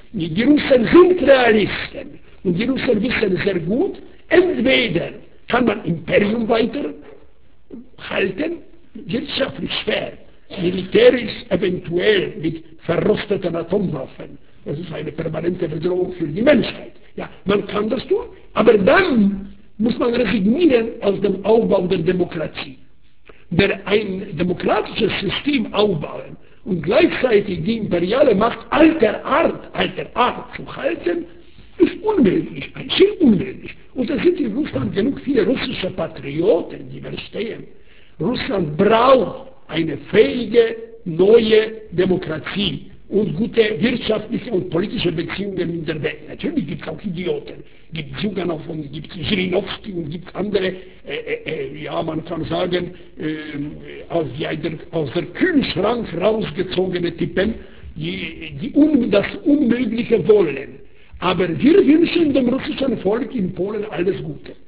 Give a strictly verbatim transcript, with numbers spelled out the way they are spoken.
Die Russen sind Realisten und die Russen wissen sehr gut, entweder kann man Imperium weiter halten, wirtschaftlich schwer, militärisch eventuell mit verrosteten Atomwaffen. Das ist eine permanente Bedrohung für die Menschheit. Ja, man kann das tun, aber dann muss man resignieren aus dem Aufbau der Demokratie. Der ein demokratisches System aufbauen und gleichzeitig die imperiale Macht alter Art, alter Art zu halten, ist unmöglich, sehr unmöglich. Und es sind in Russland genug viele russische Patrioten, die verstehen. Russland braucht eine fähige, neue Demokratie und gute wirtschaftliche und politische Beziehungen in der Welt. Natürlich gibt es auch Idioten. Es gibt Zyganov und gibt Zhirinovsky und gibt andere, äh, äh, ja man kann sagen, äh, aus, der, aus der Kühlschrank rausgezogene Typen, die, die un, das Unmögliche wollen. Aber wir wünschen dem russischen Volk in Polen alles Gute.